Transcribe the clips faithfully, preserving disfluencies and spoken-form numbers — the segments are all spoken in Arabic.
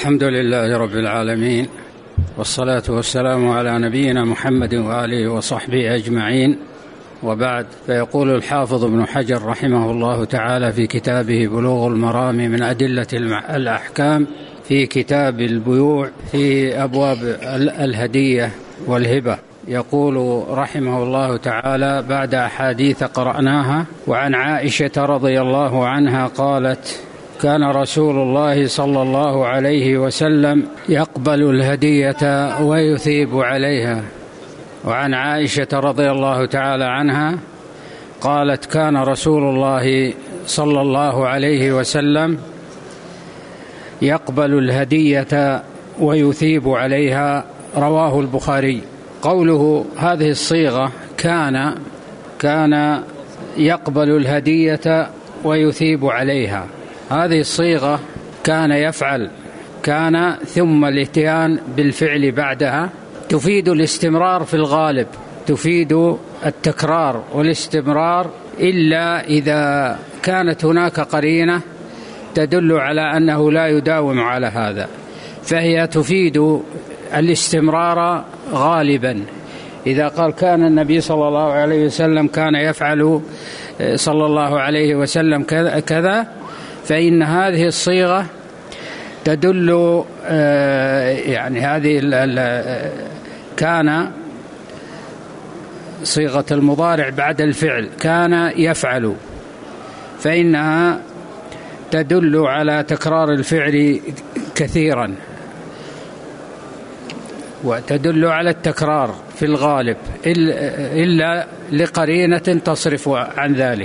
الحمد لله رب العالمين، والصلاة والسلام على نبينا محمد وآله وصحبه أجمعين، وبعد. فيقول الحافظ ابن حجر رحمه الله تعالى في كتابه بلوغ المرام من أدلة الأحكام في كتاب البيوع في أبواب الهدية والهبة، يقول رحمه الله تعالى بعد أحاديث قرأناها: وعن عائشة رضي الله عنها قالت: كان رسول الله صلى الله عليه وسلم يقبل الهدية ويثيب عليها. وعن عائشة رضي الله تعالى عنها قالت: كان رسول الله صلى الله عليه وسلم يقبل الهدية ويثيب عليها. رواه البخاري. قوله هذه الصيغة كان كان يقبل الهدية ويثيب عليها، هذه الصيغة كان يفعل كان ثم الاتيان بالفعل بعدها تفيد الاستمرار في الغالب، تفيد التكرار والاستمرار، إلا إذا كانت هناك قرينة تدل على أنه لا يداوم على هذا، فهي تفيد الاستمرار غالبا. إذا قال كان النبي صلى الله عليه وسلم كان يفعل صلى الله عليه وسلم كذا، فإن هذه الصيغة تدل يعني هذه كان صيغة المضارع بعد الفعل كان يفعل، فإنها تدل على تكرار الفعل كثيرا وتدل على التكرار في الغالب، إلا لقرينة تصرف عن ذلك.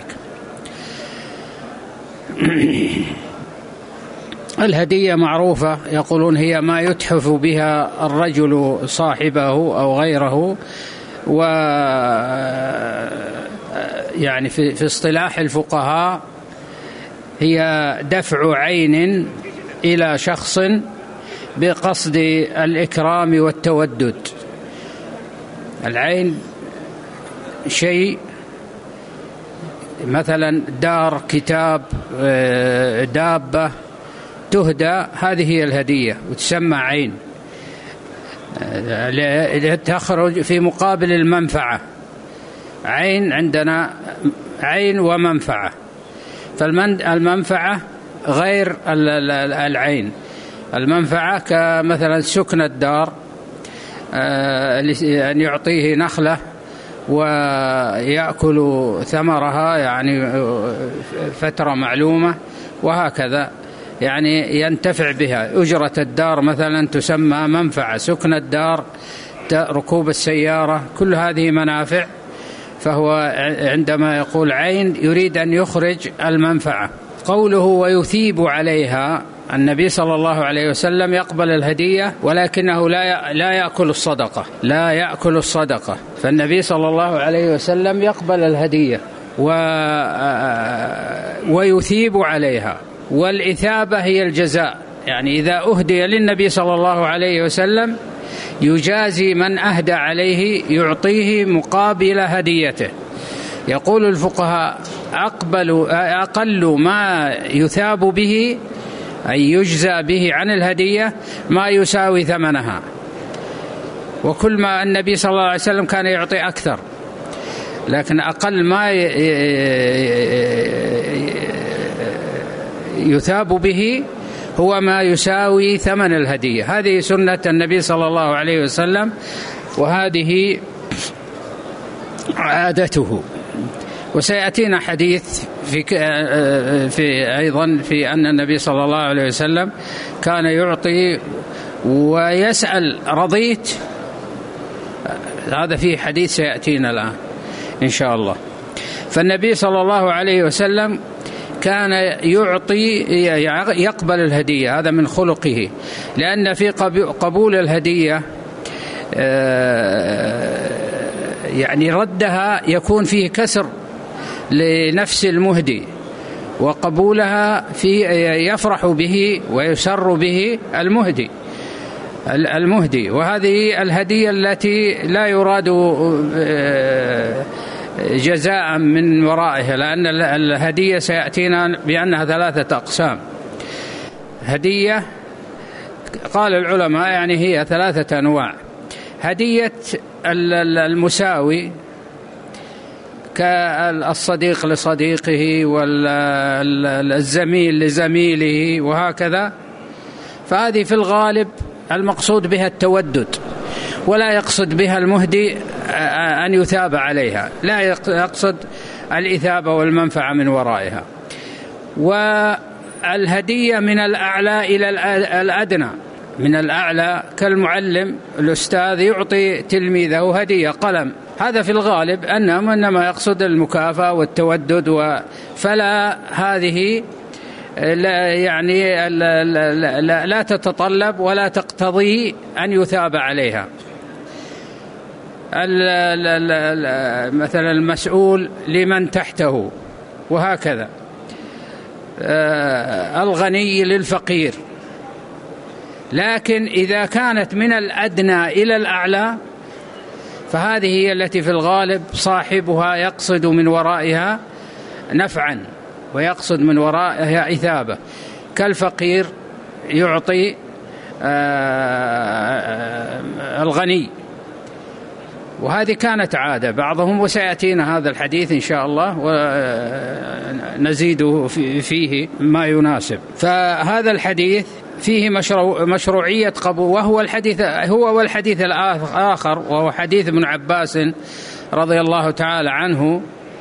الهدية معروفة، يقولون هي ما يتحف بها الرجل صاحبه أو غيره، و يعني في, في اصطلاح الفقهاء هي دفع عين إلى شخص بقصد الإكرام والتودد. العين شيء مثلا دار، كتاب، دابة تهدى، هذه هي الهدية وتسمى عين، تخرج في مقابل المنفعة. عين عندنا عين ومنفعة، فالمنفعة غير العين. المنفعة كمثلا سكن الدار، أن يعطيه نخلة ويأكل ثمرها يعني فترة معلومة، وهكذا يعني ينتفع بها. أجرة الدار مثلا تسمى منفعة، سكن الدار، ركوب السيارة، كل هذه منافع. فهو عندما يقول عين يريد أن يخرج المنفعة. قوله ويثيب عليها، النبي صلى الله عليه وسلم يقبل الهدية ولكنه لا لا يأكل الصدقة، لا يأكل الصدقة. فالنبي صلى الله عليه وسلم يقبل الهدية و ويثيب عليها. والإثابة هي الجزاء، يعني إذا أهدي للنبي صلى الله عليه وسلم يجازي من أهدى عليه، يعطيه مقابل هديته. يقول الفقهاء أقبل أقل ما يثاب به أي يجزى به عن الهدية ما يساوي ثمنها، وكل ما النبي صلى الله عليه وسلم كان يعطي أكثر، لكن أقل ما يثاب به هو ما يساوي ثمن الهدية. هذه سنة النبي صلى الله عليه وسلم، وهذه عادته. وسيأتينا حديث في في أيضا في أن النبي صلى الله عليه وسلم كان يعطي ويسأل رضيت، هذا في حديث سيأتينا الآن إن شاء الله. فالنبي صلى الله عليه وسلم كان يعطي يقبل الهدية، هذا من خلقه، لأن في قبول الهدية يعني ردها يكون فيه كسر لنفس المهدي، وقبولها في يفرح به ويسر به المهدي المهدي وهذه الهدية التي لا يراد جزاء من ورائها، لأن الهدية سيأتينا بأنها ثلاثة أقسام: هدية قال العلماء يعني هي ثلاثة أنواع: هدية المساوي كالصديق لصديقه والزميل لزميله وهكذا، فهذه في الغالب المقصود بها التودد، ولا يقصد بها المهدي أن يثاب عليها، لا يقصد الإثابة والمنفعة من ورائها. والهدية من الأعلى إلى الأدنى، من الأعلى كالمعلم الأستاذ يعطي تلميذه هدية قلم، هذا في الغالب أنه إنما يقصد المكافأة والتودد، فلا هذه لا يعني لا, لا, لا, لا تتطلب ولا تقتضي أن يثاب عليها. مثلا المسؤول لمن تحته وهكذا، الغني للفقير. لكن إذا كانت من الأدنى إلى الأعلى فهذه هي التي في الغالب صاحبها يقصد من ورائها نفعا ويقصد من ورائها إثابة، كالفقير يعطي الغني، وهذه كانت عادة بعضهم، وسيأتينا هذا الحديث إن شاء الله ونزيد فيه ما يناسب. فهذا الحديث فيه مشروع مشروعية قبول، وهو الحديث هو والحديث الآخر وهو حديث ابن عباس رضي الله تعالى عنه،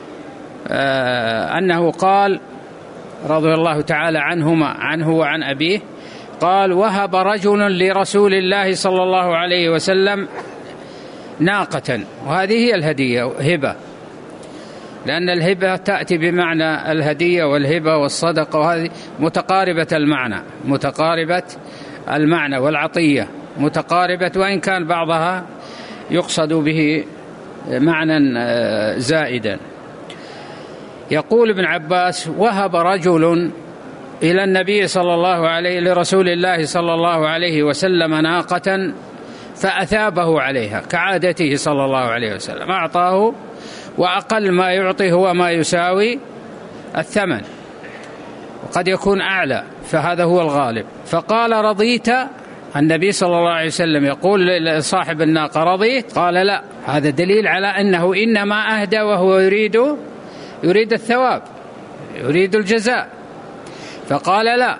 أنه قال رضي الله تعالى عنهما عنه وعن أبيه قال: وهب رجل لرسول الله صلى الله عليه وسلم ناقة. وهذه هي الهدية، هبة، لأن الهبة تأتي بمعنى الهدية والهبة والصدقة، وهذه متقاربة المعنى متقاربة المعنى والعطية متقاربة، وإن كان بعضها يقصد به معنى زائدا. يقول ابن عباس: وهب رجل إلى النبي صلى الله عليه لرسول الله صلى الله عليه وسلم ناقة فأثابه عليها كعادته صلى الله عليه وسلم، أعطاه، وأقل ما يعطي هو ما يساوي الثمن، وقد يكون أعلى، فهذا هو الغالب. فقال: رضيت؟ النبي صلى الله عليه وسلم يقول لصاحب الناقة: رضيت؟ قال: لا. هذا دليل على أنه إنما أهدى وهو يريد يريد الثواب، يريد الجزاء، فقال: لا.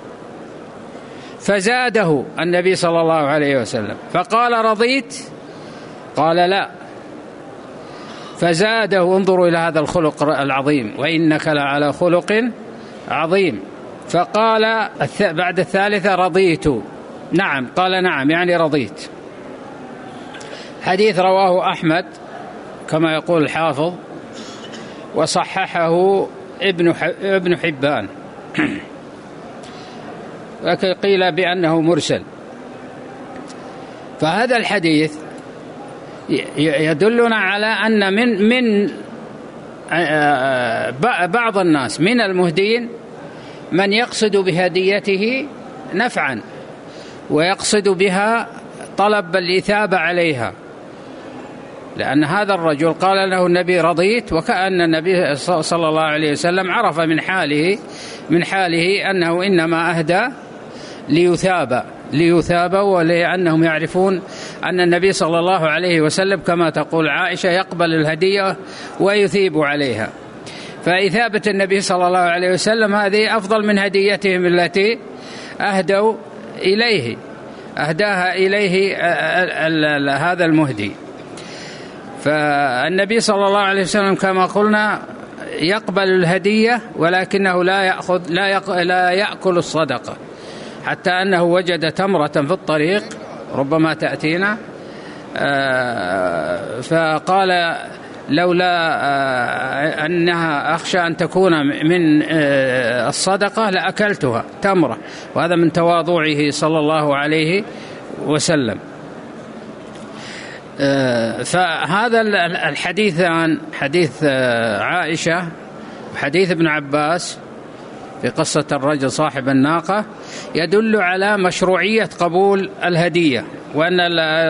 فزاده النبي صلى الله عليه وسلم فقال: رضيت؟ قال: لا. فزاده. انظروا إلى هذا الخلق العظيم: وإنك لعلى خلق عظيم. فقال بعد الثالثة: رضيت؟ نعم. قال: نعم، يعني رضيت. حديث رواه أحمد كما يقول الحافظ، وصححه ابن ابن حبان، لكن قيل بأنه مرسل. فهذا الحديث يدلنا على أن من من بعض الناس من المهدين من يقصد بهديته نفعا، ويقصد بها طلب الإثابة عليها، لأن هذا الرجل قال له النبي: رضيت، وكأن النبي صلى الله عليه وسلم عرف من حاله من حاله أنه إنما أهدى ليثاب ليثاب ولأنهم يعرفون أن النبي صلى الله عليه وسلم كما تقول عائشة يقبل الهدية ويثيب عليها، فإثابة النبي صلى الله عليه وسلم هذه أفضل من هديتهم التي أهدوا إليه أهداها إليه هذا المهدي. فالنبي صلى الله عليه وسلم كما قلنا يقبل الهدية، ولكنه لا يأخذ لا, لا يأكل الصدقة، حتى أنه وجد تمرة في الطريق ربما تأتينا، فقال: لولا أنها أخشى أن تكون من الصدقة لأكلتها تمرة، وهذا من تواضعه صلى الله عليه وسلم. فهذا الحديثان، حديث عائشة وحديث ابن عباس في قصة الرجل صاحب الناقة، يدل على مشروعية قبول الهدية، وأن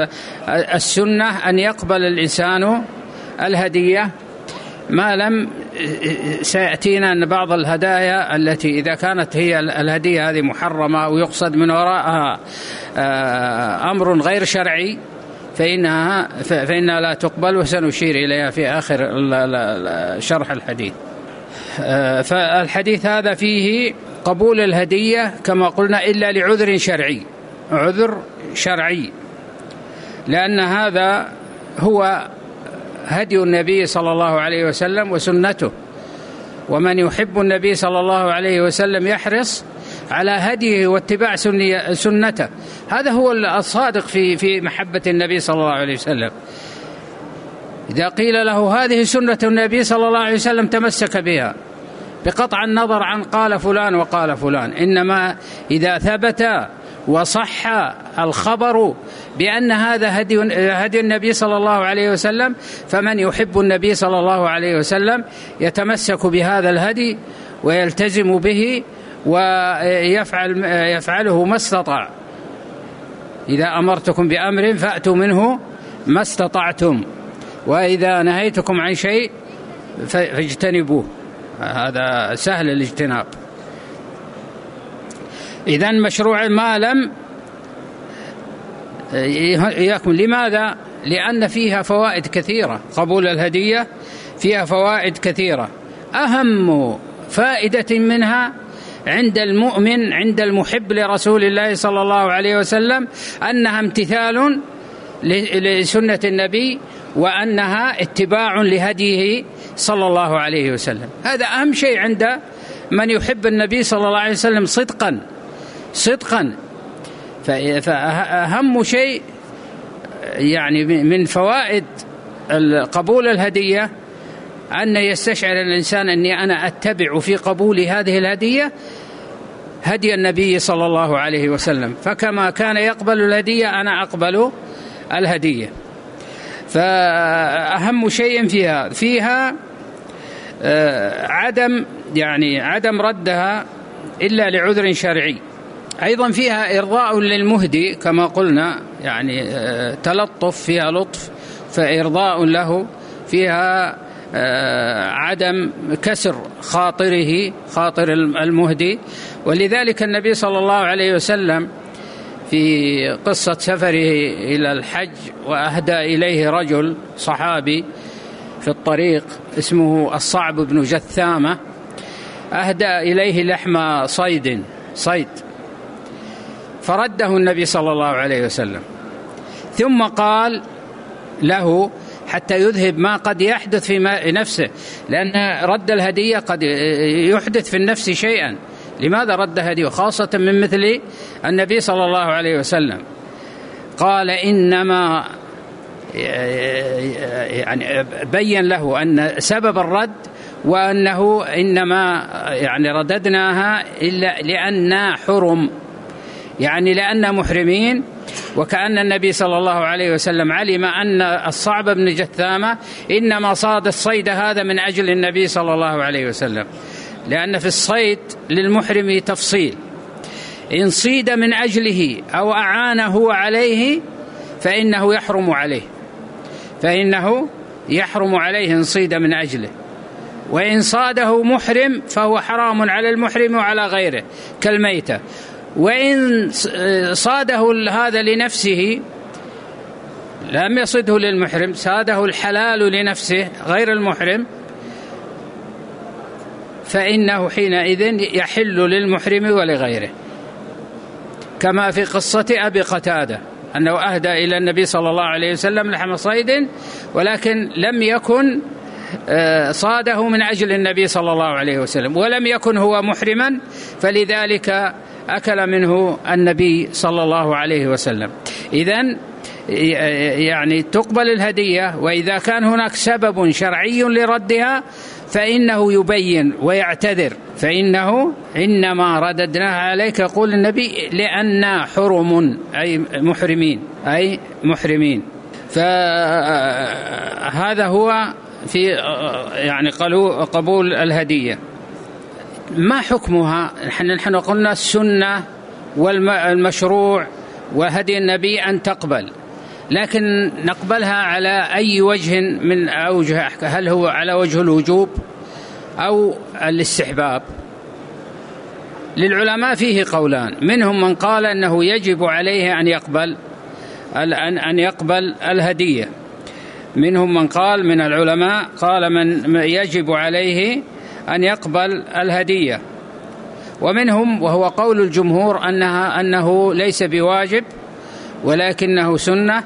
السنة أن يقبل الإنسان الهدية ما لم سيأتينا أن بعض الهدايا التي إذا كانت هي الهدية هذه محرمة ويقصد من وراءها أمر غير شرعي فإنها, فإنها لا تقبل، وسنشير إليها في آخر شرح الحديث. فالحديث هذا فيه قبول الهدية كما قلنا إلا لعذر شرعي، عذر شرعي، لأن هذا هو هدي النبي صلى الله عليه وسلم وسنته، ومن يحب النبي صلى الله عليه وسلم يحرص على هديه واتباع سنته. هذا هو الصادق في في محبة النبي صلى الله عليه وسلم. إذا قيل له هذه سنة النبي صلى الله عليه وسلم تمسك بها بقطع النظر عن قال فلان وقال فلان، إنما إذا ثبت وصح الخبر بأن هذا هدي, هدي النبي صلى الله عليه وسلم، فمن يحب النبي صلى الله عليه وسلم يتمسك بهذا الهدي ويلتزم به ويفعل يفعله ما استطاع. إذا أمرتكم بأمر فأتوا منه ما استطعتم، وإذا نهيتكم عن شيء فاجتنبوه. هذا سهل الاجتناب. إذن مشروع ما لم يكن. لماذا؟ لأن فيها فوائد كثيرة. قبول الهدية فيها فوائد كثيرة، أهم فائدة منها عند المؤمن عند المحب لرسول الله صلى الله عليه وسلم أنها امتثال لسنة النبي، وأنها اتباع لهديه صلى الله عليه وسلم. هذا أهم شيء عند من يحب النبي صلى الله عليه وسلم صدقا صدقا. فأهم شيء يعني من فوائد قبول الهدية أن يستشعر الإنسان أني أنا أتبع في قبول هذه الهدية هدي النبي صلى الله عليه وسلم، فكما كان يقبل الهدية أنا أقبل الهدية. فأهم شيء فيها فيها عدم يعني عدم ردها إلا لعذر شرعي. أيضا فيها إرضاء للمهدي كما قلنا، يعني تلطف، فيها لطف فإرضاء له، فيها عدم كسر خاطره خاطر المهدي. ولذلك النبي صلى الله عليه وسلم في قصة سفره إلى الحج وأهدى إليه رجل صحابي في الطريق اسمه الصعب بن جثامة، أهدى إليه لحم صيد صيد فرده النبي صلى الله عليه وسلم، ثم قال له حتى يذهب ما قد يحدث في نفسه، لأن رد الهدية قد يحدث في النفس شيئا. لماذا رد هدية خاصة من مثل النبي صلى الله عليه وسلم؟ قال إنما يعني بين له أن سبب الرد وأنه إنما يعني رددناها إلا لأننا حرم، يعني لأننا محرمين. وكأن النبي صلى الله عليه وسلم علم أن الصعب بن جثامة إنما صاد الصيد هذا من أجل النبي صلى الله عليه وسلم، لأن في الصيد للمحرم تفصيل: إن صيد من أجله أو أعانه عليه فإنه يحرم عليه فإنه يحرم عليه إن صيد من أجله، وإن صاده محرم فهو حرام على المحرم وعلى غيره كالميتة. وإن صاده هذا لنفسه لم يصده للمحرم، صاده الحلال لنفسه غير المحرم، فإنه حينئذ يحل للمحرم ولغيره، كما في قصة أبي قتادة أنه أهدى إلى النبي صلى الله عليه وسلم لحم صيد ولكن لم يكن صاده من أجل النبي صلى الله عليه وسلم ولم يكن هو محرما، فلذلك أكل منه النبي صلى الله عليه وسلم. إذن يعني تقبل الهدية، وإذا كان هناك سبب شرعي لردها فإنه يبين ويعتذر، فإنه إنما رددناها عليك يقول النبي لأننا حرم أي محرمين أي محرمين. فهذا هو في يعني قبول الهدية. ما حكمها؟ نحن قلنا السنة والمشروع وهدي النبي أن تقبل، لكن نقبلها على أي وجه من أوجه؟ هل هو على وجه الوجوب أو الاستحباب؟ للعلماء فيه قولان، منهم من قال أنه يجب عليه أن يقبل أن يقبل الهدية، منهم من قال من العلماء قال من يجب عليه أن يقبل الهدية، ومنهم وهو قول الجمهور أنها أنه ليس بواجب ولكنه سنة،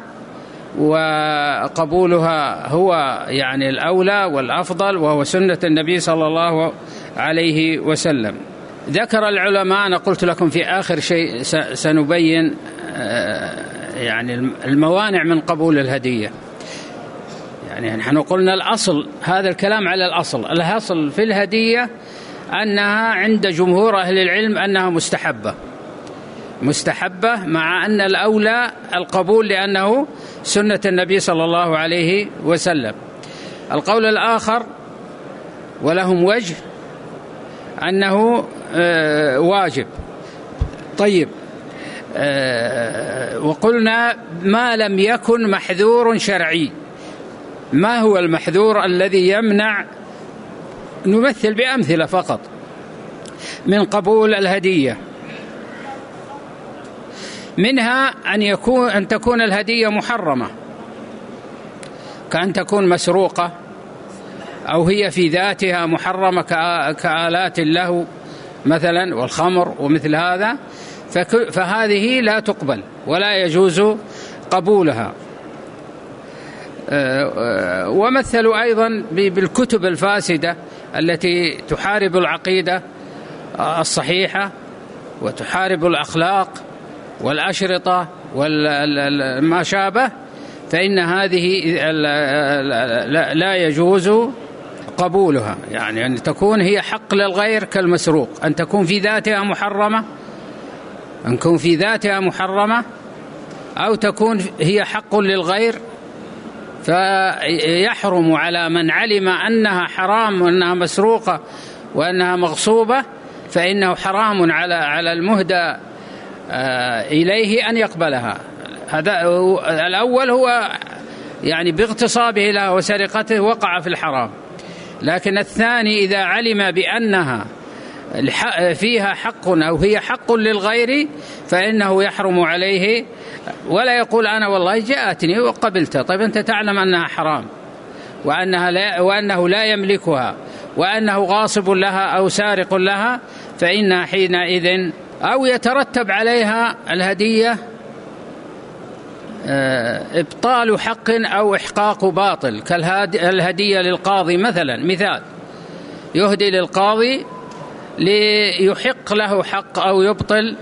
وقبولها هو يعني الأولى والأفضل، وهو سنة النبي صلى الله عليه وسلم. ذكر العلماء، أنا قلت لكم في آخر شيء سنبين يعني الموانع من قبول الهدية. يعني نحن قلنا الأصل، هذا الكلام على الأصل، الأصل في الهدية أنها عند جمهور أهل العلم أنها مستحبة مستحبة مع أن الأولى القبول لأنه سنة النبي صلى الله عليه وسلم. القول الآخر ولهم وجه أنه واجب. طيب، وقلنا ما لم يكن محذور شرعي. ما هو المحذور الذي يمنع؟ نمثل بأمثلة فقط من قبول الهدية. منها أن يكون أن تكون الهدية محرمة، كأن تكون مسروقة، أو هي في ذاتها محرمة كآلات اللهو مثلا والخمر ومثل هذا، فهذه لا تقبل ولا يجوز قبولها. ومثلوا أيضا بالكتب الفاسدة التي تحارب العقيدة الصحيحة وتحارب الأخلاق والأشرطة وما شابه، فإن هذه لا يجوز قبولها. يعني أن تكون هي حق للغير كالمسروق، أن تكون في ذاتها محرمة أن تكون في ذاتها محرمة أو تكون هي حق للغير، فيحرم على من علم أنها حرام وأنها مسروقة وأنها مغصوبة، فإنه حرام على على المهدى إليه أن يقبلها. هذا الأول هو يعني باغتصابه لها وسرقته وقع في الحرام، لكن الثاني إذا علم بأنها فيها حق أو هي حق للغير فإنه يحرم عليه، ولا يقول أنا والله جاءتني وقبلتها. طيب أنت تعلم أنها حرام وأنها لا وأنه لا يملكها وأنه غاصب لها أو سارق لها، فإن حينئذ أو يترتب عليها الهدية إبطال حق أو إحقاق باطل، كالهدية للقاضي مثلا. مثال، يهدي للقاضي ليحق له حق أو يبطل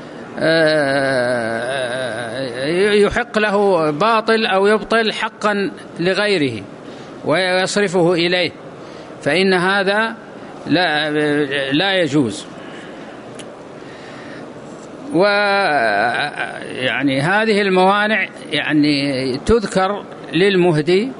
يحق له باطل أو يبطل حقا لغيره ويصرفه إليه، فإن هذا لا لا يجوز. ويعني هذه الموانع يعني تذكر للمهدي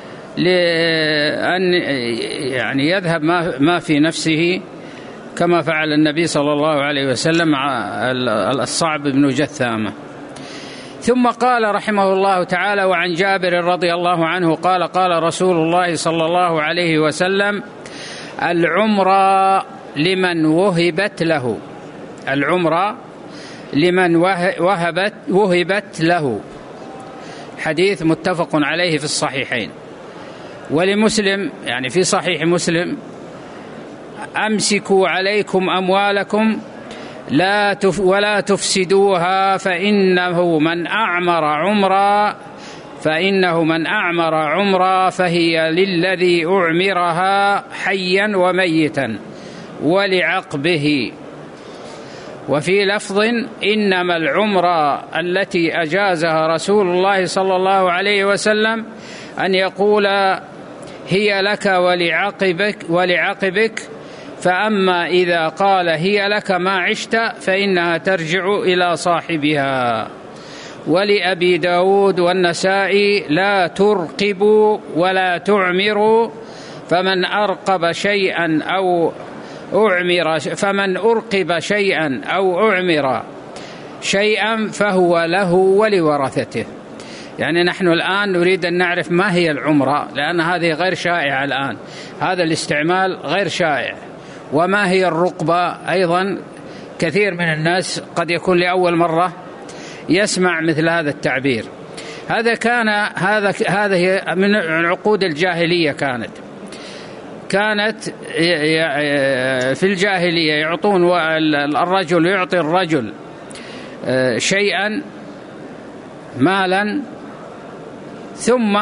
لأن يعني يذهب ما ما في نفسه، كما فعل النبي صلى الله عليه وسلم مع الصعب بن جثامة. ثم قال رحمه الله تعالى: وعن جابر رضي الله عنه قال: قال رسول الله صلى الله عليه وسلم: العمرة لمن وهبت له العمرة لمن وهبت وهبت له. حديث متفق عليه في الصحيحين. ولمسلم يعني في صحيح مسلم: أمسكوا عليكم أموالكم لا تف ولا تفسدوها فإنه من أعمر عمرا فإنه من أعمر عمرا فهي للذي أعمرها حيا وميتا ولعقبه. وفي لفظ: إنما العمرة التي أجازها رسول الله صلى الله عليه وسلم أن يقول هي لك ولعقبك ولعقبك فأما إذا قال هي لك ما عشت فإنها ترجع إلى صاحبها. ولأبي داود والنسائي: لا ترقبوا ولا تعمروا فمن أرقب شيئا أو أعمر فمن أرقب شيئا أو أعمر شيئا فهو له ولورثته. يعني نحن الآن نريد أن نعرف ما هي العمرة، لأن هذه غير شائعة الآن، هذا الاستعمال غير شائع. وما هي الرقبة أيضا، كثير من الناس قد يكون لأول مرة يسمع مثل هذا التعبير. هذا كان هذا هذه من عقود الجاهلية، كانت كانت في الجاهلية يعطون الرجل يعطي الرجل شيئا مالا، ثم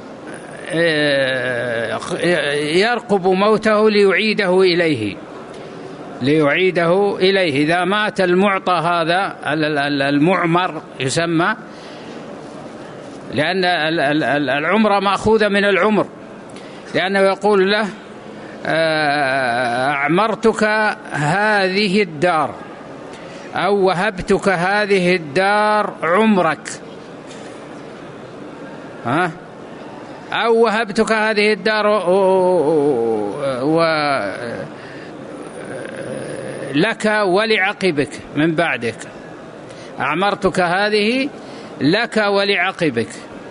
يرقب موته ليعيده إليه ليعيده إليه إذا مات المعطى هذا المعمر يسمى، لأن العمرة مأخوذة من العمر، لأنه يقول له أعمرتك هذه الدار، أو وهبتك هذه الدار عمرك، ها أو وهبتك هذه الدار لك ولعقبك من بعدك، أعمرتك هذه لك ولعقبك.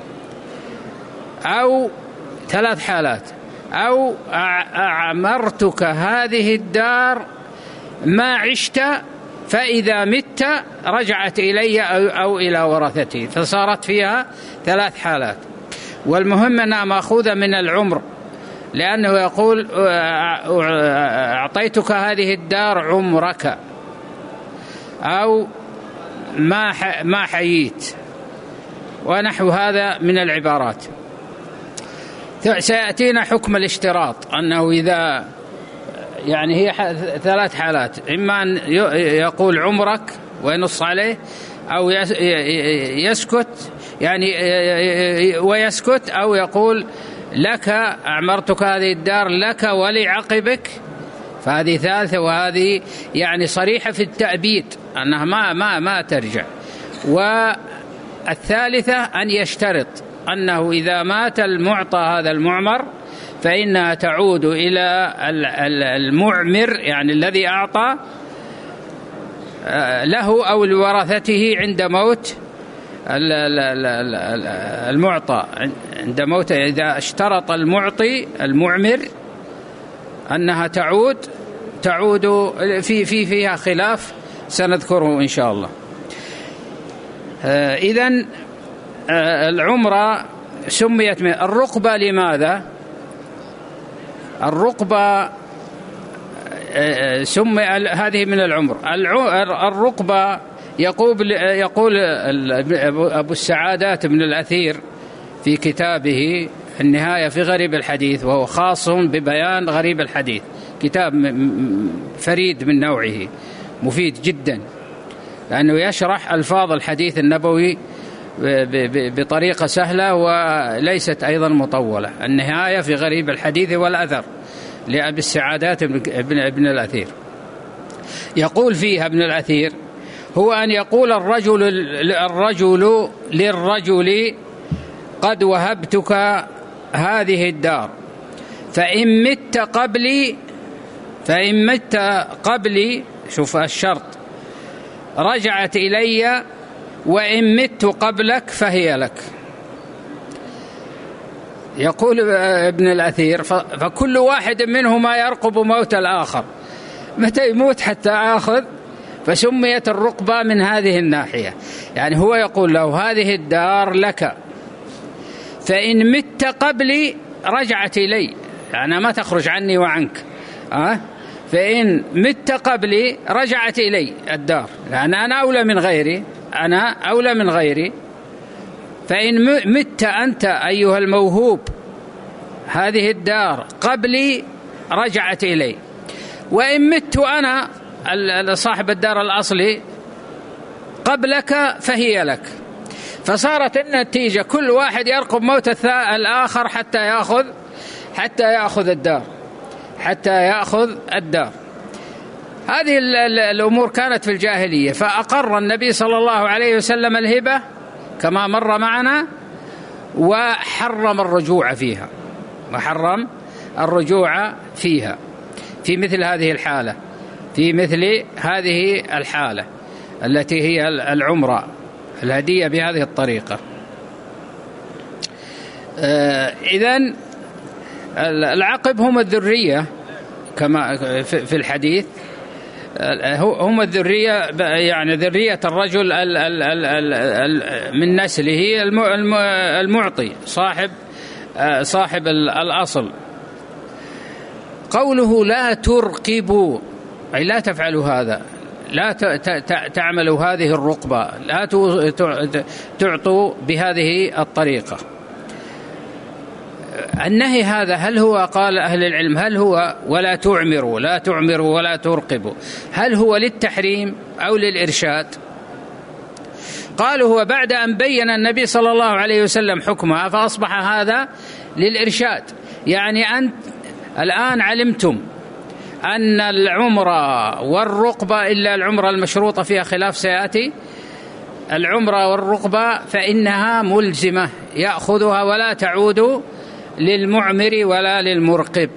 أو ثلاث حالات، أو أعمرتك هذه الدار ما عشت، فإذا مت رجعت إلي أو إلى ورثتي، فصارت فيها ثلاث حالات. والمهم أنها مأخوذة من العمر، لأنه يقول أعطيتك هذه الدار عمرك، أو ما ما حييت، ونحو هذا من العبارات. سيأتينا حكم الاشتراط، أنه إذا يعني هي ثلاث حالات، إما أن يقول عمرك وينص عليه، أو يسكت يعني ويسكت، أو يقول لك أعمرتك هذه الدار لك ولعقبك، فهذه ثالثة، وهذه يعني صريحة في التأبيد أنها ما ما ما ترجع. والثالثة أن يشترط أنه إذا مات المعطى هذا المعمر فإنها تعود إلى المعمر، يعني الذي أعطى له أو لورثته عند موت المعطى، عند موت. إذا اشترط المعطي المعمر أنها تعود تعود في في فيها خلاف سنذكره إن شاء الله. إذن العمرة سميت من الرقبة. لماذا الرقبة سمي؟ هذه من العمر. الرقبة يقول يقول أبو السعادات بن الأثير في كتابه النهاية في غريب الحديث، وهو خاص ببيان غريب الحديث، كتاب فريد من نوعه، مفيد جدا، لأنه يشرح ألفاظ الحديث النبوي بطريقة سهلة وليست أيضا مطولة. النهاية في غريب الحديث والأثر لأبي السعادات ابن الأثير. يقول فيها ابن الأثير: هو أن يقول الرجل الرجل للرجل قد وهبتك هذه الدار، فإن مت قبلي فإن مت قبلي شوف الشرط، رجعت إلي، وإن مت قبلك فهي لك. يقول ابن الأثير: فكل واحد منهما يرقب موت الآخر، متى يموت حتى آخذ، فسميت الرقبة من هذه الناحية. يعني هو يقول له هذه الدار لك، فإن مت قبلي رجعت إلي، يعني ما تخرج عني وعنك، أه؟ فإن مت قبلي رجعت إلي الدار، لأن أنا أولى من غيري أنا أولى من غيري فإن مت أنت أيها الموهوب هذه الدار قبلي رجعت إلي، وإن مت أنا صاحب الدار الأصلي قبلك فهي لك. فصارت النتيجة كل واحد يرقب موت الآخر حتى يأخذ حتى يأخذ الدار حتى يأخذ الدار. هذه الأمور كانت في الجاهلية، فأقر النبي صلى الله عليه وسلم الهبة كما مر معنا، وحرم الرجوع فيها وحرم الرجوع فيها في مثل هذه الحالة في مثل هذه الحالة التي هي العمرة، الهدية بهذه الطريقة. إذن العقب هم الذرية كما في الحديث، هم الذرية يعني ذرية الرجل من نسله المعطي صاحب صاحب الأصل. قوله لا ترقبوا أي لا تفعلوا هذا، لا تعملوا هذه الرقبة، لا تعطوا بهذه الطريقة. النهي هذا هل هو قال أهل العلم هل هو ولا تعمروا لا تعمروا ولا ترقبوا هل هو للتحريم أو للإرشاد؟ قالوا هو بعد أن بين النبي صلى الله عليه وسلم حكمها فأصبح هذا للإرشاد. يعني أنت الآن علمتم أن العمرة والرقبة إلا العمرة المشروطة فيها خلاف سيأتي، العمرة والرقبة فإنها ملزمة يأخذها ولا تعود للمعمر ولا للمرقب.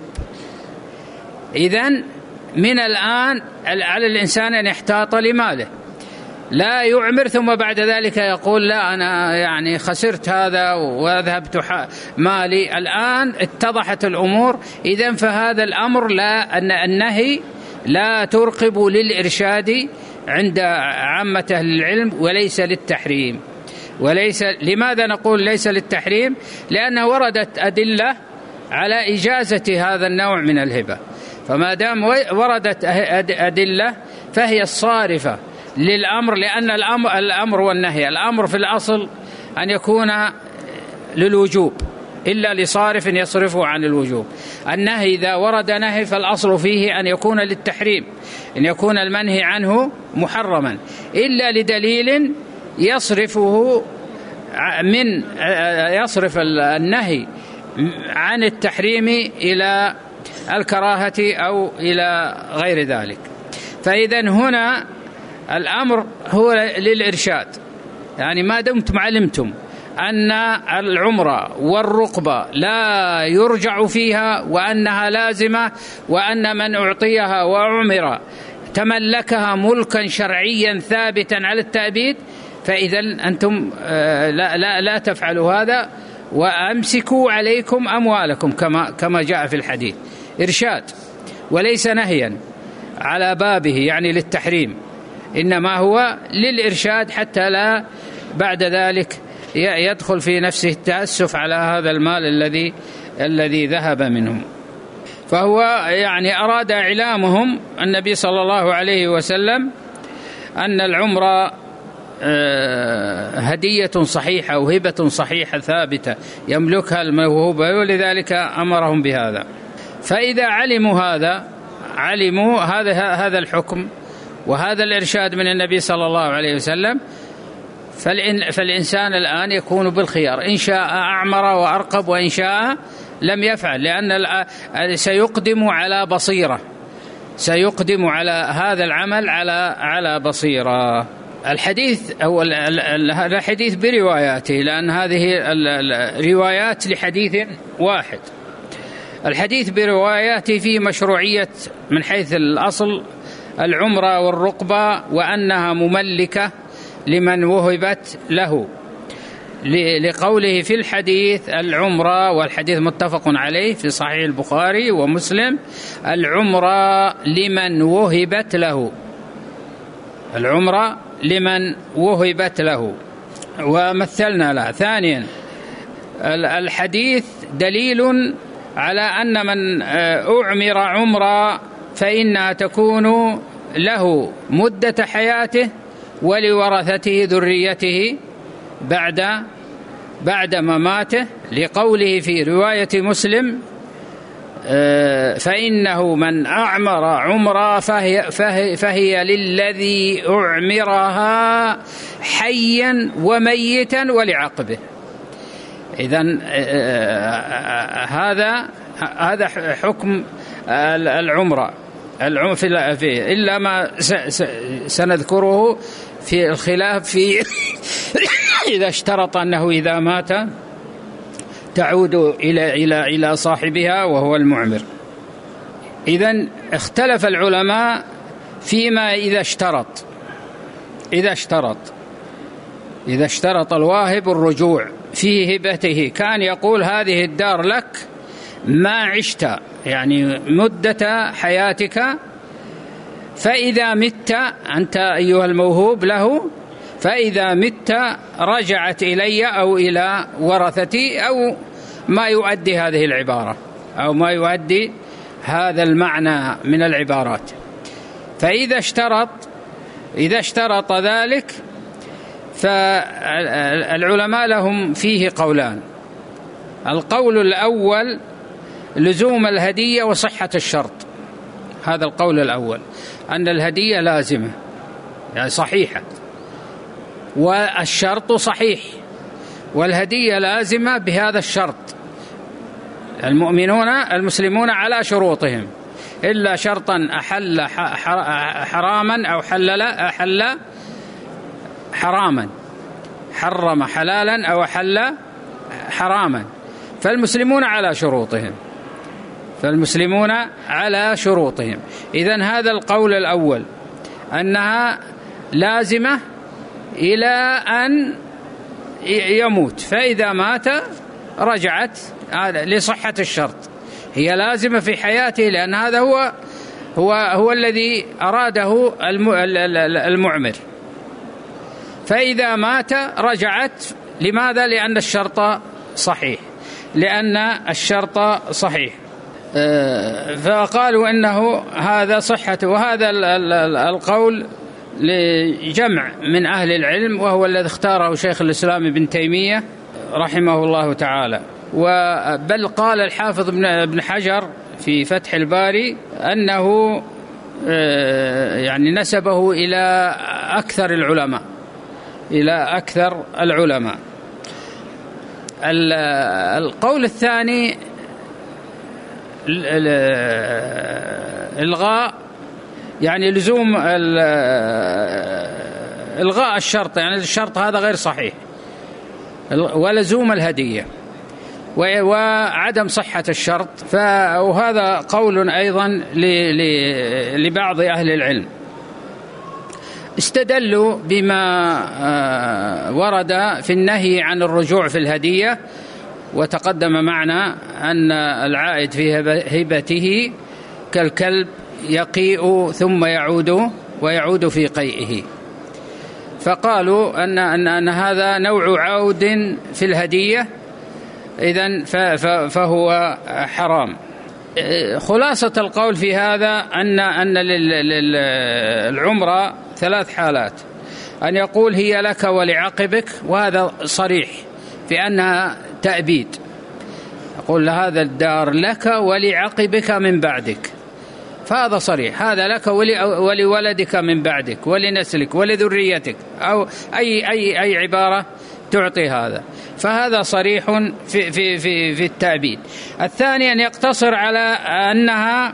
إذن من الآن على الإنسان أن يحتاط لماله، لا يعمر ثم بعد ذلك يقول لا أنا يعني خسرت هذا وذهبت مالي. الآن اتضحت الأمور، إذن فهذا الأمر لا أن النهي لا ترقبوا للإرشاد عند عامة أهل العلم وليس للتحريم. وليس لماذا نقول ليس للتحريم؟ لأنه وردت أدلة على إجازة هذا النوع من الهبة، فما دام وردت أدلة فهي الصارفة للأمر، لأن الأمر, الأمر والنهي الأمر في الأصل أن يكون للوجوب إلا لصارف يصرفه عن الوجوب. النهي إذا ورد نهي فالأصل فيه أن يكون للتحريم، أن يكون المنهي عنه محرما إلا لدليل يصرفه من يصرف النهي عن التحريم إلى الكراهة أو إلى غير ذلك. فإذن هنا الأمر هو للإرشاد، يعني ما دمتم علمتم أن العمرة والرقبة لا يرجع فيها وأنها لازمة وأن من أعطيها وأعمر تملكها ملكا شرعيا ثابتا على التأبيد، فإذا أنتم لا, لا, لا تفعلوا هذا وأمسكوا عليكم أموالكم كما, كما جاء في الحديث. إرشاد وليس نهيا على بابه يعني للتحريم، إنما هو للإرشاد حتى لا بعد ذلك يدخل في نفسه التأسف على هذا المال الذي الذي ذهب منهم. فهو يعني أراد إعلامهم النبي صلى الله عليه وسلم أن العمرة هدية صحيحة وهبة صحيحة ثابتة يملكها الموهوب، ولذلك أمرهم بهذا. فإذا علموا هذا علموا هذا هذا الحكم وهذا الإرشاد من النبي صلى الله عليه وسلم، فالإنسان الآن يكون بالخيار، إن شاء أعمر وأرقب وإن شاء لم يفعل، لأن سيقدم على بصيرة، سيقدم على هذا العمل على على بصيرة. الحديث أو الحديث برواياته، لأن هذه الروايات لحديث واحد. الحديث برواياته في مشروعية من حيث الأصل العمرة والرقبة، وأنها مملكة لمن وهبت له، لقوله في الحديث العمرة، والحديث متفق عليه في صحيح البخاري ومسلم، العمرة لمن وهبت له، العمرة لمن وهبت له ومثلنا له. ثانيا الحديث دليل على أن من أعمر عمرة فإنها تكون له مدة حياته ولورثته ذريته بعد بعد مماته، لقوله في رواية مسلم فإنه من أعمر عمرة فهي, فهي, فهي للذي أعمرها حيا وميتا ولعقبه. إذن هذا هذا حكم العمرة في إلا ما سنذكره في الخلاف في إذا اشترط أنه إذا مات تعود إلى إلى إلى صاحبها وهو المعمر. إذن اختلف العلماء فيما إذا اشترط إذا اشترط إذا اشترط الواهب الرجوع في هبته، كان يقول هذه الدار لك ما عشت، يعني مدة حياتك، فإذا مت أنت أيها الموهوب له، فإذا مت رجعت إلي أو إلى ورثتي، أو ما يؤدي هذه العبارة أو ما يؤدي هذا المعنى من العبارات. فإذا اشترط إذا اشترط ذلك، فالعلماء لهم فيه قولان. القول الأول لزوم الهدية وصحة الشرط، هذا القول الأول، أن الهدية لازمة يعني صحيحة، والشرط صحيح، والهدية لازمة بهذا الشرط. المؤمنون المسلمون على شروطهم إلا شرطا أحل حراما أو حلل أحل حراما، حرم حلالا أو أحل حراما، فالمسلمون على شروطهم فالمسلمون على شروطهم إذن هذا القول الأول أنها لازمة إلى أن يموت، فإذا مات رجعت لصحة الشرط. هي لازمة في حياته لأن هذا هو هو هو الذي أراده المعمر، فإذا مات رجعت. لماذا؟ لأن الشرط صحيح لأن الشرط صحيح فقالوا إنه هذا صحته. وهذا القول لجمع من أهل العلم، وهو الذي اختاره شيخ الإسلام ابن تيمية رحمه الله تعالى. بل قال الحافظ ابن حجر في فتح الباري أنه يعني نسبه إلى أكثر العلماء إلى أكثر العلماء. القول الثاني الغاء، يعني لزوم الغاء الشرط، يعني الشرط هذا غير صحيح، ولزوم الهدية وعدم صحة الشرط. وهذا قول أيضا لبعض أهل العلم، استدلوا بما ورد في النهي عن الرجوع في الهدية، وتقدم معنا أن العائد في هبته كالكلب يقيء ثم يعود ويعود في قيئه، فقالوا أن, أن, أن هذا نوع عود في الهدية، إذن فهو حرام. خلاصة القول في هذا أن أن للعمرة ثلاث حالات: أن يقول هي لك ولعقبك، وهذا صريح في أنها تأبيد، يقول هذا الدار لك ولعقبك من بعدك، فهذا صريح، هذا لك ولولدك من بعدك ولنسلك ولذريتك، أو أي أي أي عبارة تعطي هذا، فهذا صريح في في في في التأبيد. الثاني أن يقتصر على أنها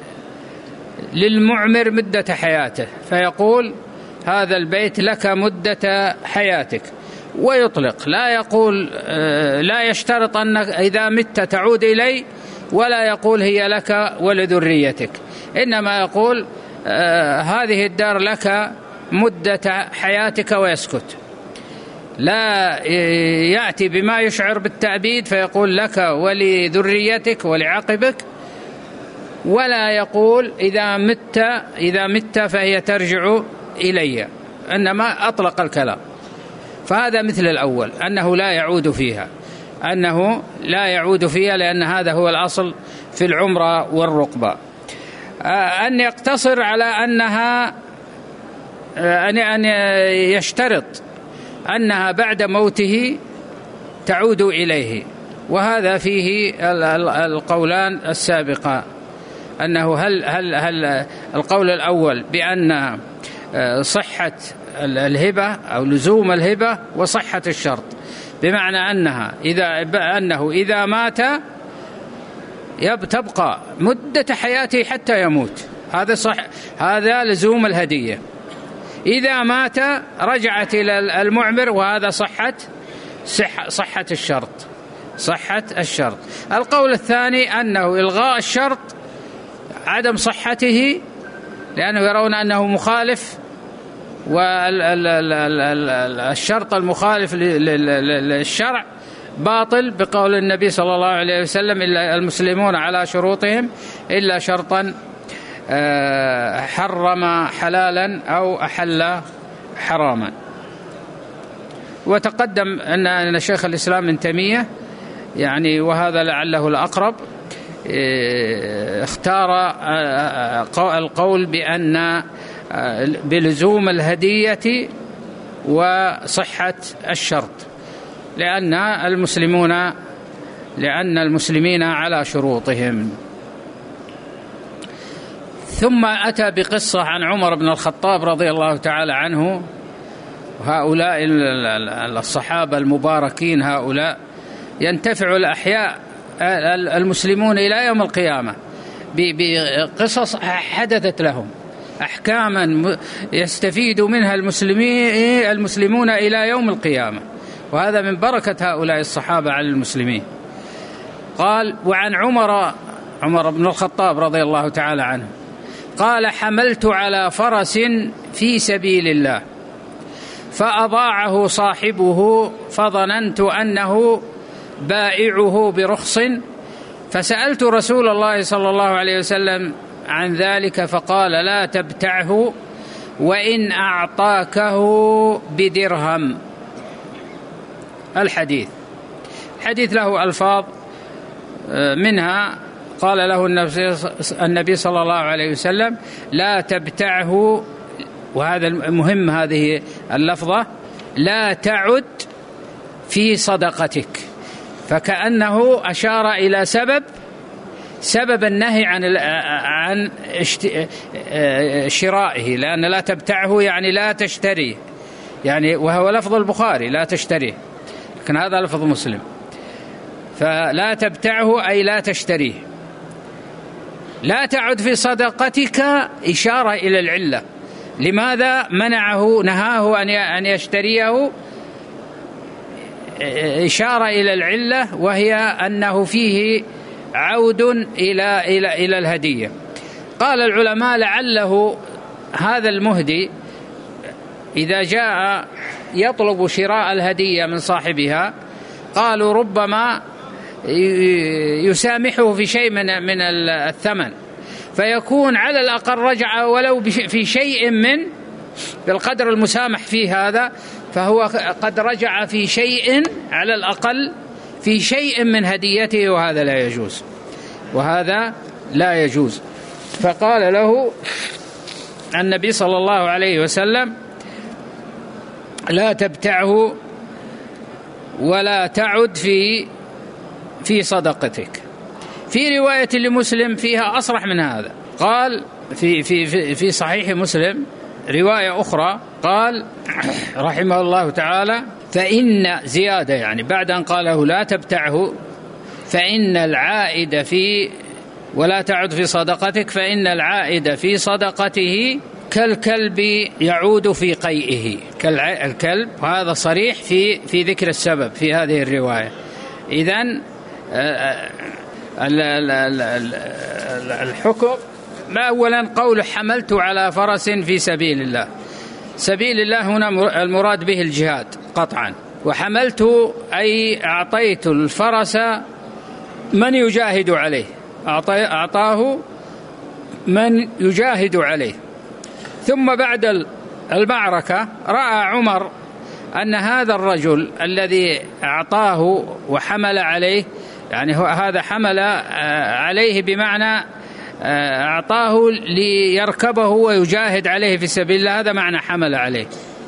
للمعمر مدة حياته، فيقول هذا البيت لك مدة حياتك، ويطلق، لا يقول لا يشترط أن إذا مت تعود إلي، ولا يقول هي لك ولذريتك، إنما يقول هذه الدار لك مدة حياتك ويسكت. لا يأتي بما يشعر بالتأبيد فيقول لك ولذريتك ولعقبك، ولا يقول إذا مت إذا مت فهي ترجع إلي، إنما أطلق الكلام. فهذا مثل الأول، أنه لا يعود فيها أنه لا يعود فيها لأن هذا هو الأصل في العمرة والرقبة. أن يقتصر على أنها أن يشترط أنها بعد موته تعود إليه، وهذا فيه القولان السابقان، أنه هل هل هل القول الأول بأن صحة الهبة أو لزوم الهبة وصحة الشرط، بمعنى أنها إذا أنه إذا مات تبقى مدة حياته حتى يموت، هذا صح، هذا لزوم الهدية. إذا مات رجعت إلى المعمر، وهذا صحة صح صحة الشرط صحة الشرط. القول الثاني أنه إلغاء الشرط عدم صحته، لأنه يرون أنه مخالف، والشرط المخالف للشرع باطل بقول النبي صلى الله عليه وسلم إلا المسلمون على شروطهم إلا شرطا حرم حلالا أو أحل حراما. وتقدم أن شيخ الإسلام ابن تيمية يعني وهذا لعله الأقرب اختار القول بأن بلزوم الهدية وصحة الشرط، لأن المسلمون لأن المسلمين على شروطهم. ثم أتى بقصة عن عمر بن الخطاب رضي الله تعالى عنه. هؤلاء الصحابة المباركين هؤلاء ينتفع الأحياء المسلمون إلى يوم القيامة بقصص حدثت لهم، أحكاما يستفيد منها المسلمين المسلمون إلى يوم القيامة، وهذا من بركة هؤلاء الصحابة على المسلمين. قال: وعن عمر عمر بن الخطاب رضي الله تعالى عنه قال: حملت على فرس في سبيل الله فأضاعه صاحبه فظننت أنه بائعه برخص، فسألت رسول الله صلى الله عليه وسلم عن ذلك فقال: لا تبتعه وإن أعطاكه بدرهم. الحديث الحديث له ألفاظ، منها قال له النبي صلى الله عليه وسلم: لا تبتعه، وهذا المهم هذه اللفظة، لا تعد في صدقتك، فكأنه أشار إلى سبب سبب النهي عن عن شرائه، لأن لا تبتعه يعني لا تشتري، يعني وهو لفظ البخاري لا تشتريه، لكن هذا لفظ مسلم. فلا تبتعه أي لا تشتريه. لا تعد في صدقتك إشارة إلى العلة، لماذا منعه نهاه أن يشتريه؟ إشارة إلى العلة، وهي أنه فيه عود إلى إلى إلى الهدية. قال العلماء: لعله هذا المهدي إذا جاء يطلب شراء الهدية من صاحبها، قالوا ربما يسامحه في شيء من من الثمن، فيكون على الأقل رجع ولو في شيء من بالقدر المسامح فيه هذا، فهو قد رجع في شيء على الأقل في شيء من هديته، وهذا لا يجوز وهذا لا يجوز. فقال له النبي صلى الله عليه وسلم: لا تبتعه ولا تعد في في صدقتك. في رواية لمسلم فيها أصرح من هذا، قال في في في صحيح مسلم رواية أخرى، قال رحمه الله تعالى: فإن زيادة، يعني بعد أن قاله لا تبتعه، فإن العائد في ولا تعد في صدقتك، فإن العائد في صدقته كالكلب يعود في قيئه، كالكلب. وهذا صريح في في ذكر السبب في هذه الرواية. إذن الحكم ما أولا قول حملت على فرس في سبيل الله. سبيل الله هنا المراد به الجهاد قطعا، وحملت أي أعطيت الفرس من يجاهد عليه، أعطاه من يجاهد عليه. ثم بعد المعركة رأى عمر أن هذا الرجل الذي أعطاه وحمل عليه، يعني هذا حمل عليه بمعنى أعطاه ليركبه ويجاهد عليه في سبيل الله، هذا معنى حمل عليه.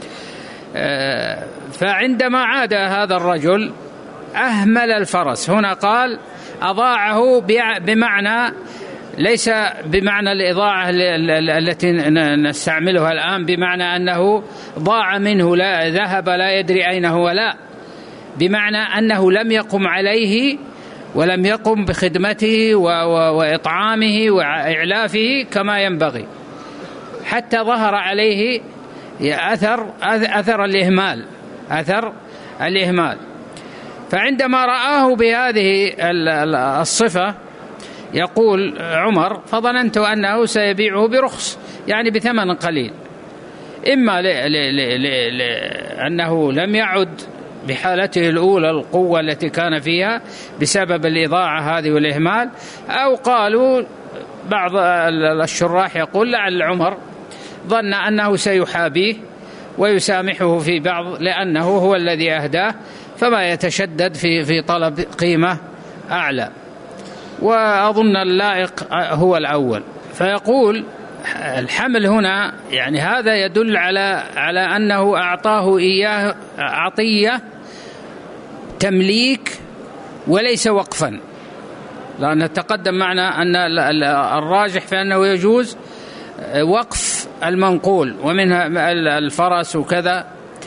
فعندما عاد هذا الرجل أهمل الفرس، هنا قال أضاعه بمعنى ليس بمعنى الإضاعة التي نستعملها الآن، بمعنى أنه ضاع منه، لا ذهب لا يدري أين هو، لا، بمعنى أنه لم يقم عليه ولم يقم بخدمته وإطعامه وإعلافه كما ينبغي، حتى ظهر عليه أثر أثر الإهمال أثر الإهمال. فعندما رآه بهذه الصفة يقول عمر: فظننت أنه سيبيعه برخص، يعني بثمن قليل، إما لأنه لم يعد بحالته الأولى القوة التي كان فيها بسبب الإضاعة هذه والإهمال، أو قالوا بعض الشراح يقول لعل عمر ظن أنه سيحابيه ويسامحه في بعض لأنه هو الذي أهداه، فما يتشدد في في طلب قيمة أعلى. وأظن اللائق هو الأول. فيقول الحمل هنا يعني هذا يدل على على أنه أعطاه إياه عطية تمليك وليس وقفا، لأن تقدم معنا أن الراجح في أنه يجوز وقف المنقول ومنها الفرس وكذا.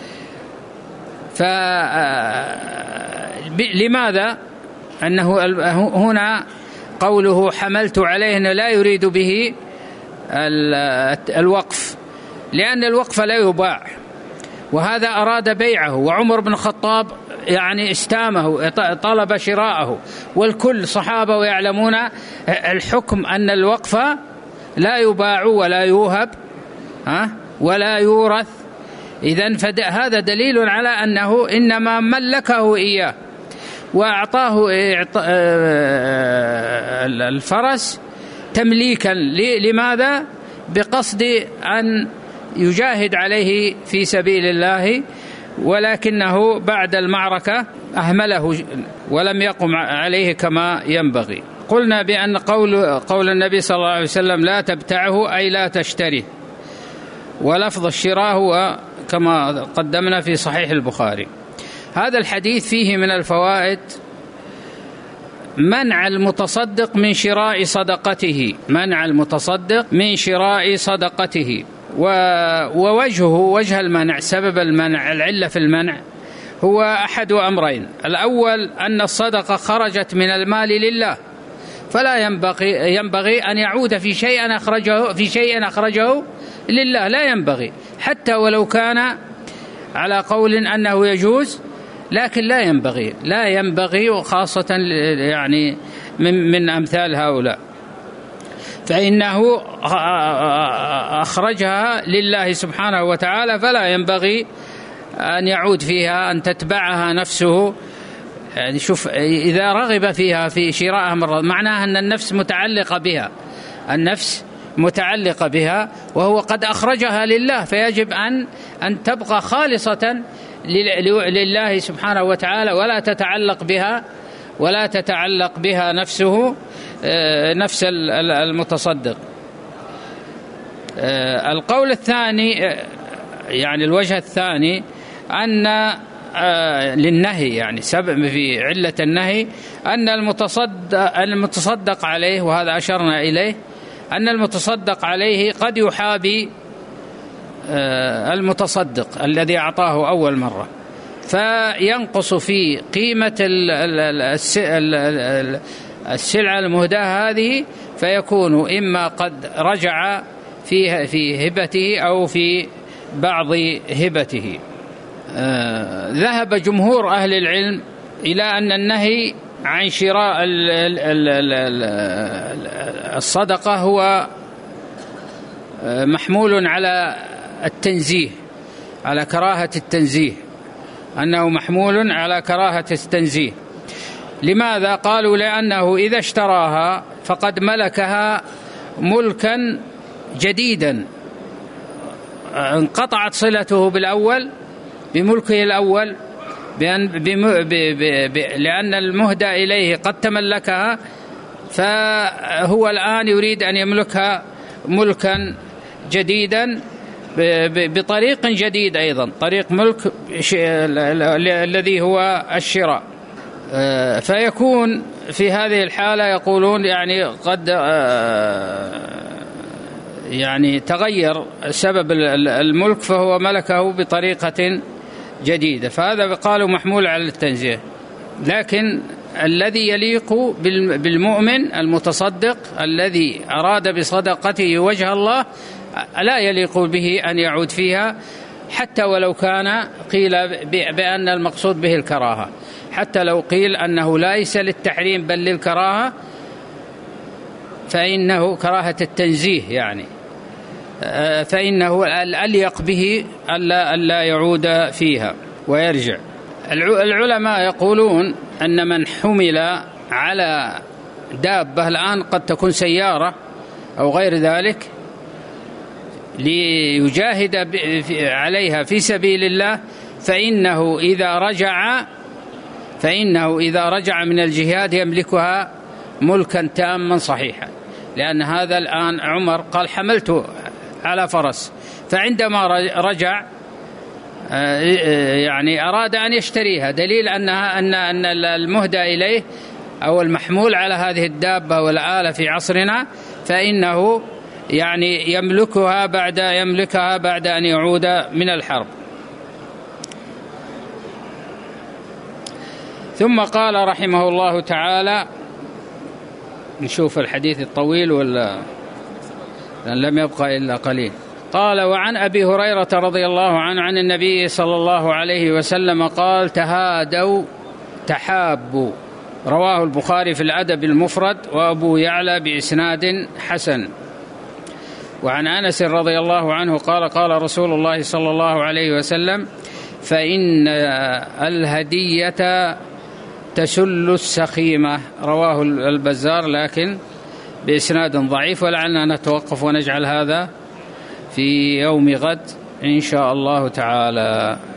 فلماذا أنه هنا قوله حملت عليه لا يريد به الوقف، لأن الوقف لا يباع، وهذا أراد بيعه، وعمر بن الخطاب يعني استامه طلب شراءه، والكل صحابة يعلمون الحكم أن الوقف لا يباع ولا يوهب ولا يورث. إذن فهذا دليل على أنه إنما ملكه إياه وأعطاه الفرس تمليكا. لماذا؟ بقصد أن يجاهد عليه في سبيل الله، ولكنه بعد المعركة أهمله ولم يقم عليه كما ينبغي. قلنا بأن قول, قول النبي صلى الله عليه وسلم لا تبتعه أي لا تشتريه، ولفظ الشراء هو كما قدمنا في صحيح البخاري. هذا الحديث فيه من الفوائد منع المتصدق من شراء صدقته، منع المتصدق من شراء صدقته. ووجهه وجه المنع، سبب المنع، العلة في المنع هو أحد أمرين: الأول أن الصدقة خرجت من المال لله، فلا ينبغي ينبغي أن يعود في شيء أخرجه في شيء أخرجه لله، لا ينبغي، حتى ولو كان على قول أنه يجوز، لكن لا ينبغي لا ينبغي وخاصة يعني من من أمثال هؤلاء، فإنه أخرجها لله سبحانه وتعالى، فلا ينبغي أن يعود فيها، أن تتبعها نفسه. يعني شوف، إذا رغب فيها في شرائها مرة معناها أن النفس متعلقة بها، النفس متعلقة بها وهو قد أخرجها لله، فيجب أن أن تبقى خالصة لله سبحانه وتعالى، ولا تتعلق بها ولا تتعلق بها نفسه، نفس المتصدق. القول الثاني، يعني الوجه الثاني، أن للنهي، يعني سبب في علة النهي أن المتصدق, المتصدق عليه، وهذا أشرنا إليه، أن المتصدق عليه قد يحابي المتصدق الذي أعطاه أول مرة، فينقص في قيمة السلعة المهداة هذه، فيكون إما قد رجع فيها في هبته أو في بعض هبته. آه ذهب جمهور أهل العلم إلى أن النهي عن شراء الصدقة هو محمول على التنزيه، على كراهة التنزيه، أنه محمول على كراهة التنزيه. لماذا؟ قالوا لأنه إذا اشتراها فقد ملكها ملكا جديدا، انقطعت صلته بالأول بملكه الأول، بأن بم ب ب ب لأن المهدى إليه قد تملكها، فهو الآن يريد أن يملكها ملكا جديدا بطريق جديد، أيضا طريق ملك الذي هو الشراء. فيكون في هذه الحالة يقولون يعني قد يعني تغير سبب الملك، فهو ملكه بطريقة جديدة، فهذا قالوا محمول على التنزيه. لكن الذي يليق بالمؤمن المتصدق الذي أراد بصدقته وجه الله لا يليق به أن يعود فيها، حتى ولو كان قيل بأن المقصود به الكراهة، حتى لو قيل أنه ليس للتحريم بل للكراهة، فإنه كراهة التنزيه، يعني فإنه الأليق به ألا, ألا يعود فيها ويرجع. العلماء يقولون أن من حمل على دابة الآن قد تكون سيارة أو غير ذلك ليجاهد عليها في سبيل الله، فإنه إذا رجع فإنه إذا رجع من الجهاد يملكها ملكا تاما صحيحا، لأن هذا الآن عمر قال حملته على فرس، فعندما رجع يعني أراد أن يشتريها، دليل أنها أن أن المهدى إليه أو المحمول على هذه الدابة والآلة في عصرنا فإنه يعني يملكها بعد يملكها بعد أن يعود من الحرب. ثم قال رحمه الله تعالى، نشوف الحديث الطويل ولا لم يبقى إلا قليل. قال: وعن أبي هريرة رضي الله عنه عن النبي صلى الله عليه وسلم قال: تهادوا تحابوا، رواه البخاري في الأدب المفرد وأبو يعلى بإسناد حسن. وعن أنس رضي الله عنه قال: قال رسول الله صلى الله عليه وسلم: فإن الهدية تسل السخيمة، رواه البزار لكن بإسناد ضعيف، ولعلنا نتوقف ونجعل هذا في يوم غد إن شاء الله تعالى.